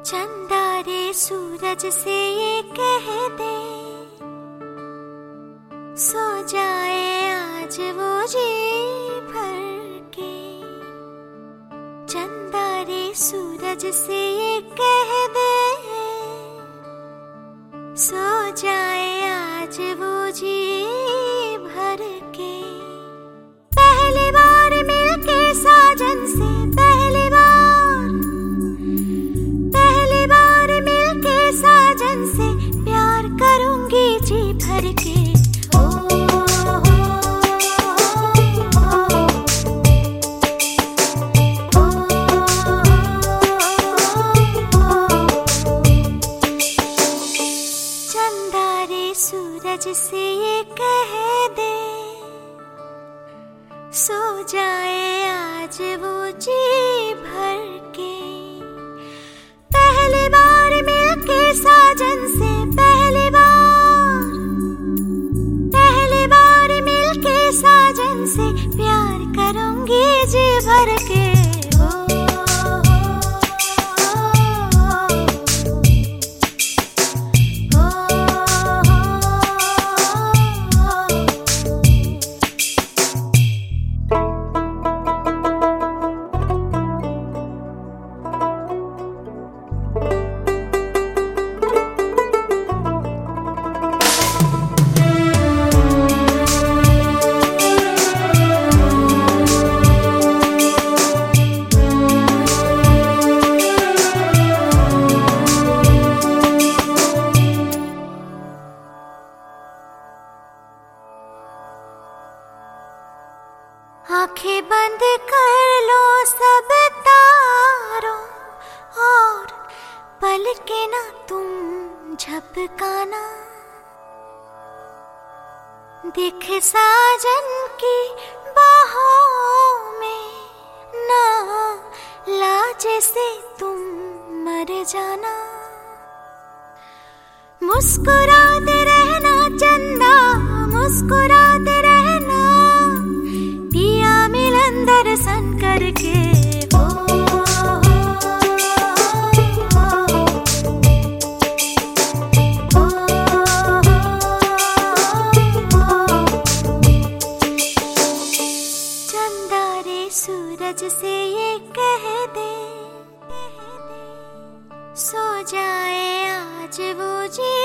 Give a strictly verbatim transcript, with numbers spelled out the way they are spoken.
चंदा रे सूरज से ये कह दे, सो जाए आज वो जी भर के। चंदा रे सूरज से ये कह दे, सो जाए आज वो जी भर के। पहली बार मिलके साजन से, पहली बार पहली बार मिलके साजन से प्यार करूंगी जी भर के। सूरज से ये कह दे, सो जाए आज वो जी भर के। पहली बार मिलके साजन से, पहली बार पहली बार मिलके साजन से प्यार करूंगी जी भर के। आंखें बंद कर लो सब तारों, और पलके ना तुम झपकाना। दिख साजन की बाहों में, ना लाज से तुम मर जाना। मुस्कुराते रहना चंदा, मुस्कुराते रहना, पिया मिलन दर्शन करके। ओ, ओ, चंदा रे सूरज से ये कह दे, सो जाए आज वो जी